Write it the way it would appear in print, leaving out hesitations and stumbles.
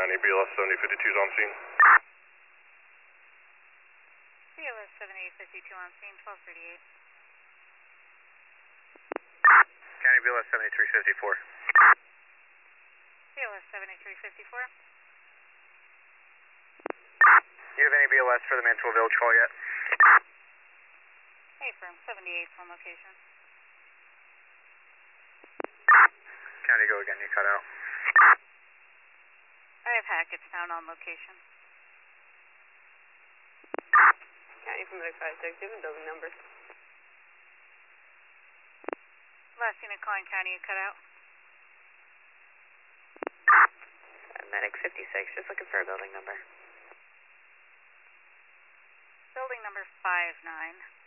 County, BLS 7052 is on scene. BLS 7852 on scene, 1238. County BLS 7354. BLS 7354. Do you have any BLS for the Mansfield Village call yet? Hey, firm 78 on location. County, go again, you cut out. I have Hackett's down on location. County from 56, do you have a building number? Last unit calling County, you cut out. Medic 56, just looking for a building number. Building number 59.